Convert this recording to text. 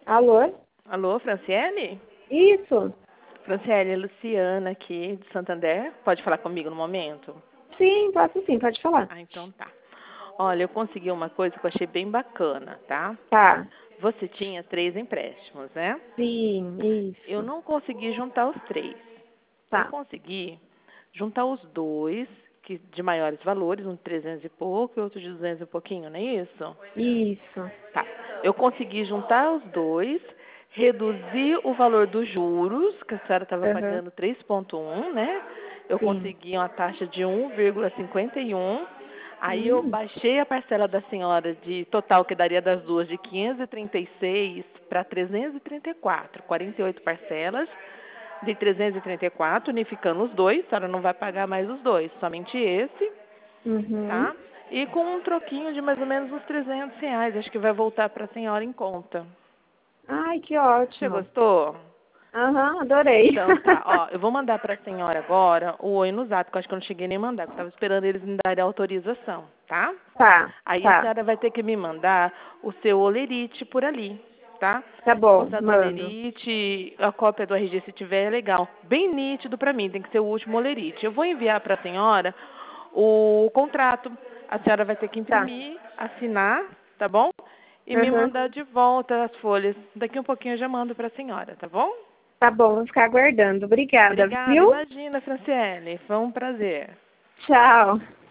Alô? Alô, Franciele? Isso? Franciele, é Luciana aqui, de Santander. Pode falar comigo no momento? Sim, posso sim, pode falar. Ah, então tá. Olha, eu consegui uma coisa que eu achei bem bacana, tá? Tá. Você tinha 3 empréstimos, né? Sim, Eu isso. não consegui juntar os 3. Eu Tá. consegui juntar os 2, que de maiores valores, um de 300 e pouco e outro de 200 e pouquinho, não é isso? Isso. Tá. Eu consegui juntar os 2, reduzir o valor dos juros, que a senhora estava Aham. pagando 3,1, né? Eu Sim. consegui uma taxa de 1,51. Aí eu Hum. baixei a parcela da senhora de total, que daria das duas, de 536 para 334, 48 parcelas de 334, unificando os dois. A senhora não vai pagar mais os dois, somente esse, Uhum. tá? E com um troquinho de mais ou menos uns R$ 300, acho que vai voltar para a senhora em conta. Ai, que Você ótimo. gostou? Aham, adorei. Então tá, ó, eu vou mandar para a senhora agora o oi no zap, que eu acho que eu não cheguei nem a mandar, que eu estava esperando eles me darem a autorização, tá? Tá, Aí a tá. senhora vai ter que me mandar o seu olerite por ali, tá? Tá bom, Foto do mando. olerite, a cópia do RG se tiver, é legal. Bem nítido para mim, tem que ser o último olerite. Eu vou enviar para a senhora o contrato. A senhora vai ter que Tá. imprimir, assinar, tá bom? E me Aham. mandar de volta as folhas. Daqui um pouquinho eu já mando para a senhora, tá bom? Tá bom, vou ficar aguardando. Obrigada, Obrigada, viu? imagina, Franciele. Foi um prazer. Tchau.